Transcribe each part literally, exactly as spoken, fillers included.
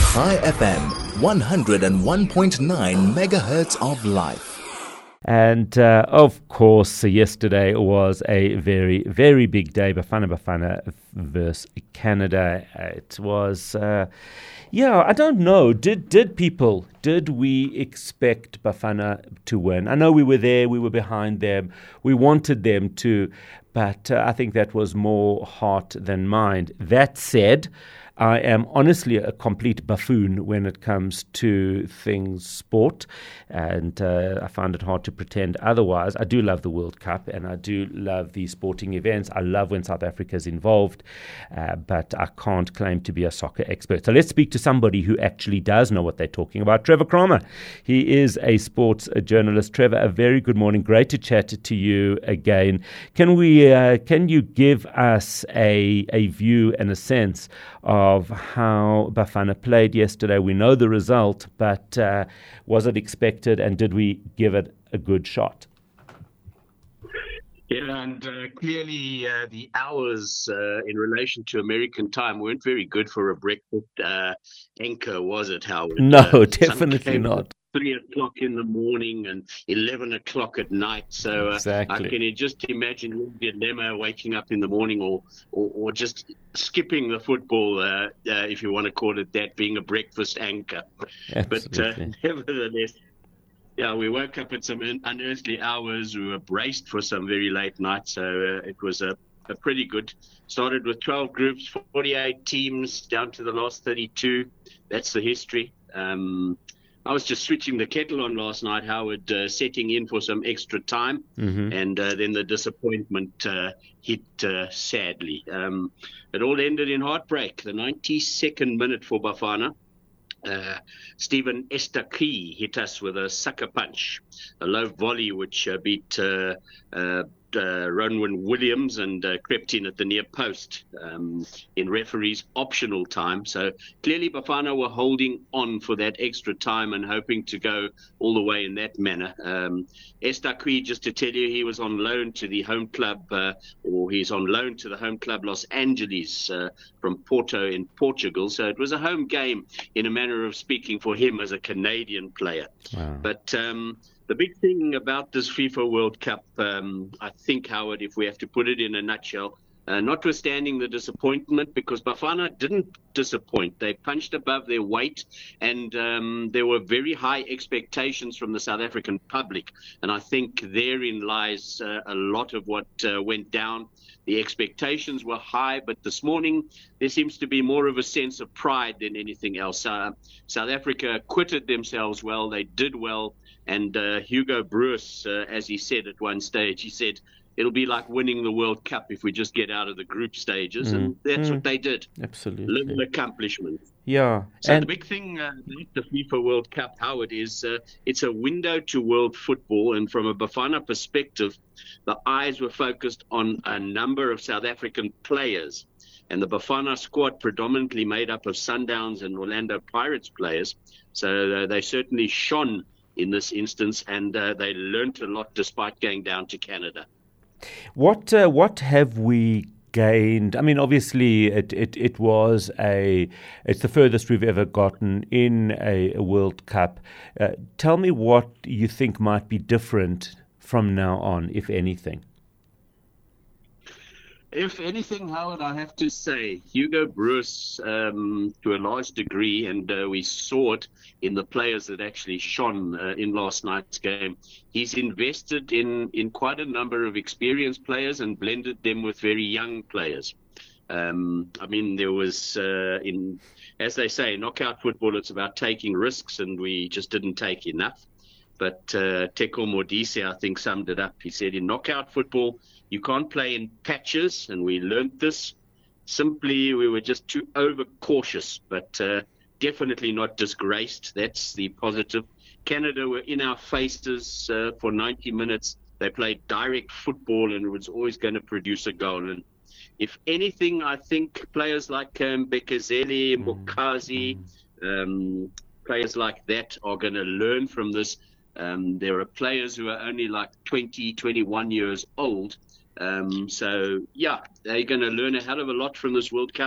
High F M, one oh one point nine megahertz of life. And uh, of course, yesterday was a very, very big day. Bafana Bafana versus Canada. It was, uh, yeah, I don't know. Did did people, did we expect Bafana to win? I know we were there, we were behind them, we wanted them to, but uh, I think that was more heart than mind. That said, I am honestly a complete buffoon when it comes to things sport, and uh, I find it hard to pretend otherwise. I do love the World Cup, and I do love the sporting events. I love when South Africa is involved, uh, but I can't claim to be a soccer expert. So let's speak to somebody who actually does know what they're talking about. Trevor Cromer. He is a sports journalist. Trevor, a very good morning. Great to chat to you again. Can we? Uh, can you give us a a view and a sense of of how Bafana played yesterday? We know the result, but uh, was it expected, and did we give it a good shot? Yeah, and uh, clearly uh, the hours uh, in relation to American time weren't very good for a breakfast uh, anchor, was it, Howard? No, uh, definitely not. Three o'clock in the morning and eleven o'clock at night. So uh, exactly. I can just imagine the dilemma waking up in the morning, or or, or just skipping the football, uh, uh, if you want to call it that, being a breakfast anchor. Absolutely. But uh, nevertheless, yeah, we woke up at some unearthly hours. We were braced for some very late nights. So uh, it was a, a pretty good. Started with twelve groups, forty-eight teams, down to the last thirty-two. That's the history. Um, I was just switching the kettle on last night, Howard, uh, setting in for some extra time. Mm-hmm. And uh, then the disappointment uh, hit uh, sadly. Um, it all ended in heartbreak. The ninety-second minute for Bafana. Uh, Stephen Estaqui hit us with a sucker punch, a low volley which uh, beat uh, uh, uh, Ronwin Williams and uh, crept in at the near post um, in referee's optional time. So clearly Bafana were holding on for that extra time and hoping to go all the way in that manner. Um, Estaqui, just to tell you, he was on loan to the home club, uh, or he's on loan to the home club Los Angeles uh, from Porto in Portugal. So it was a home game in a manner of speaking for him as a Canadian player. Wow. But um, the big thing about this FIFA World Cup, um, I think, Howard, if we have to put it in a nutshell, uh, notwithstanding the disappointment, because Bafana didn't disappoint. They punched above their weight, and um, there were very high expectations from the South African public. And I think therein lies uh, a lot of what uh, went down. The expectations were high, but this morning there seems to be more of a sense of pride than anything else. Uh, South Africa acquitted themselves well. They did well. And uh, Hugo Broos, uh, as he said at one stage, he said, it'll be like winning the World Cup if we just get out of the group stages. Mm. And that's mm. what they did. Absolutely. Little accomplishment. Yeah. So and the big thing, uh, the FIFA World Cup, Howard, is uh, it's a window to world football. And from a Bafana perspective, the eyes were focused on a number of South African players. And the Bafana squad predominantly made up of Sundowns and Orlando Pirates players. So uh, they certainly shone in this instance, and uh, they learnt a lot despite going down to Canada. What uh, what have we gained? I mean, obviously, it, it, it was a it's the furthest we've ever gotten in a, a World Cup. Uh, tell me what you think might be different from now on, if anything. If anything, Howard, I have to say, Hugo Broos, um, to a large degree, and uh, we saw it in the players that actually shone uh, in last night's game, he's invested in, in quite a number of experienced players and blended them with very young players. Um, I mean, there was, uh, in as they say, knockout football, it's about taking risks, and we just didn't take enough. But uh, Teko Modise, I think, summed it up. He said, in knockout football, you can't play in patches, and we learnt this. Simply, we were just too overcautious, but uh, definitely not disgraced. That's the positive. Canada were in our faces uh, for ninety minutes. They played direct football, and it was always going to produce a goal. And if anything, I think players like um, Bekezeli, Mukazi, um, players like that are going to learn from this. Um, there are players who are only like twenty, twenty-one years old. Um, so, yeah, they're going to learn a hell of a lot from this World Cup.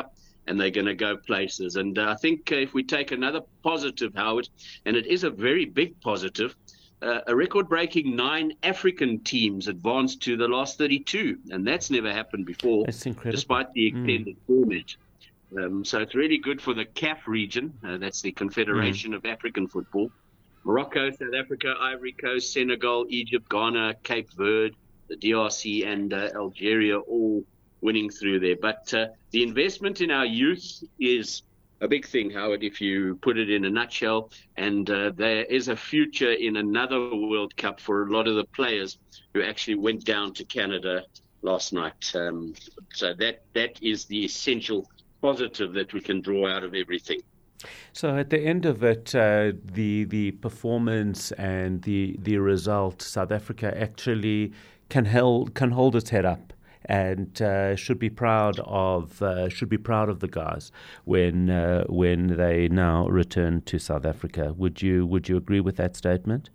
and they're going to go places. And uh, I think uh, if we take another positive, Howard, and it is a very big positive, uh, a record-breaking nine African teams advanced to the last thirty-two, and that's never happened before, That's incredible. despite the extended mm. format. Um, so it's really good for the C A F region. Uh, that's the Confederation mm. of African Football. Morocco, South Africa, Ivory Coast, Senegal, Egypt, Ghana, Cape Verde, the D R C, and uh, Algeria all winning through there. But uh, the investment in our youth is a big thing, Howard, if you put it in a nutshell. And uh, there is a future in another World Cup for a lot of the players who actually went down to Canada last night. Um, so that that is the essential positive that we can draw out of everything. So at the end of it, uh, the the performance and the the result, South Africa actually can hold can hold its head up and uh, should be proud of uh, should be proud of the guys when uh, when they now return to South Africa. Would you would you agree with that statement?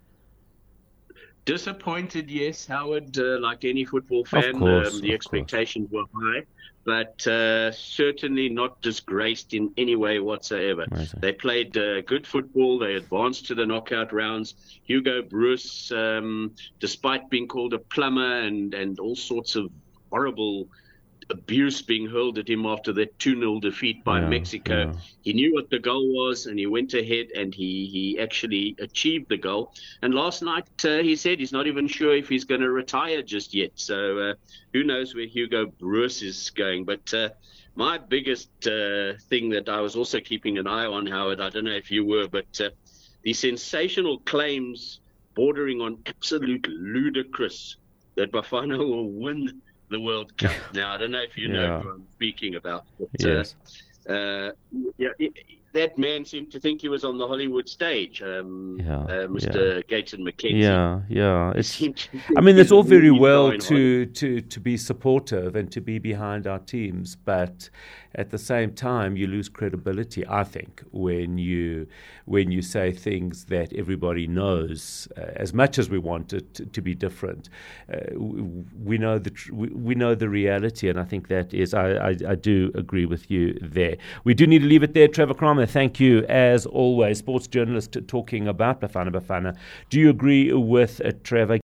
Disappointed, yes, Howard. Uh, like any football fan, of course, um, the of expectations course. were high, but uh, certainly not disgraced in any way whatsoever. Amazing. They played uh, good football. They advanced to the knockout rounds. Hugo Broos, um, despite being called a plumber and, and all sorts of horrible abuse being hurled at him after that two nil defeat by yeah, Mexico. Yeah. He knew what the goal was, and he went ahead and he, he actually achieved the goal. And last night uh, he said he's not even sure if he's going to retire just yet. So uh, who knows where Hugo Broos is going. But uh, my biggest uh, thing that I was also keeping an eye on, Howard, I don't know if you were, but uh, the sensational claims bordering on absolute ludicrous that Bafana will win the World Cup. Now, I don't know if you know yeah. who I'm speaking about. But, yes. Uh, uh, yeah, it, that man seemed to think he was on the Hollywood stage, um, yeah, uh, Mister yeah. Gayton McKenzie. Yeah, yeah. It's, I mean, it's all very well to, on. to, to be supportive and to be behind our teams, but at the same time, you lose credibility, I think, when you when you say things that everybody knows. Uh, as much as we want it to, to be different, uh, we, we know the tr- we, we know the reality, and I think that is. I, I, I do agree with you there. We do need to leave it there, Trevor Cromer. Thank you as always, sports journalist talking about Bafana Bafana. Do you agree with uh, Trevor?